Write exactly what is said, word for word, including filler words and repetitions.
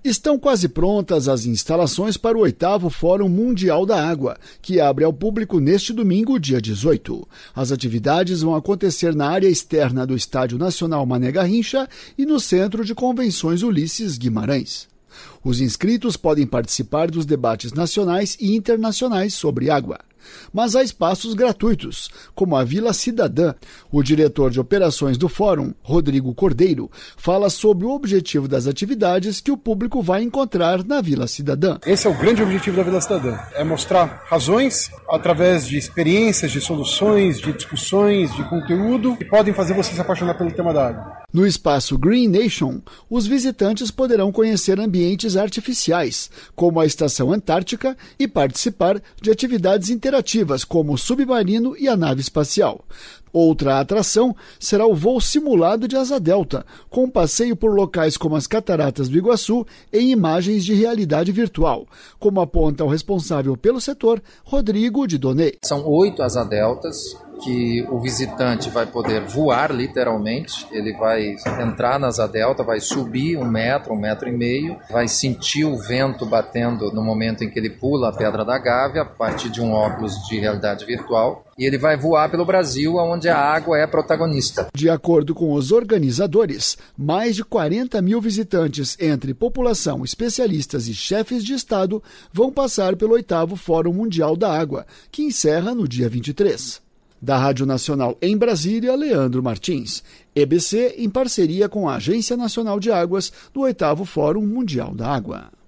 Estão quase prontas as instalações para o oitavo Fórum Mundial da Água, que abre ao público neste domingo, dia dezoito. As atividades vão acontecer na área externa do Estádio Nacional Mané Garrincha e no Centro de Convenções Ulisses Guimarães. Os inscritos podem participar dos debates nacionais e internacionais sobre água. Mas há espaços gratuitos, como a Vila Cidadã. O diretor de operações do Fórum, Rodrigo Cordeiro, fala sobre o objetivo das atividades que o público vai encontrar na Vila Cidadã. Esse é o grande objetivo da Vila Cidadã, é mostrar razões através de experiências, de soluções, de discussões, de conteúdo que podem fazer você se apaixonar pelo tema da água. No espaço Green Nation, os visitantes poderão conhecer ambientes artificiais, como a Estação Antártica, e participar de atividades interativas, como o submarino e a nave espacial. Outra atração será o voo simulado de asa delta, com passeio por locais como as Cataratas do Iguaçu em imagens de realidade virtual, como aponta o responsável pelo setor, Rodrigo de Donê. São oito asa deltas que o visitante vai poder voar literalmente, ele vai entrar na asa delta, vai subir um metro, um metro e meio, vai sentir o vento batendo no momento em que ele pula a Pedra da Gávea, a partir de um óculos de realidade virtual, e ele vai voar pelo Brasil, onde a água é protagonista. De acordo com os organizadores, mais de quarenta mil visitantes, entre população, especialistas e chefes de Estado, vão passar pelo oitavo Fórum Mundial da Água, que encerra no dia vinte e três. Da Rádio Nacional em Brasília, Leandro Martins. E B C em parceria com a Agência Nacional de Águas do oitavo Fórum Mundial da Água.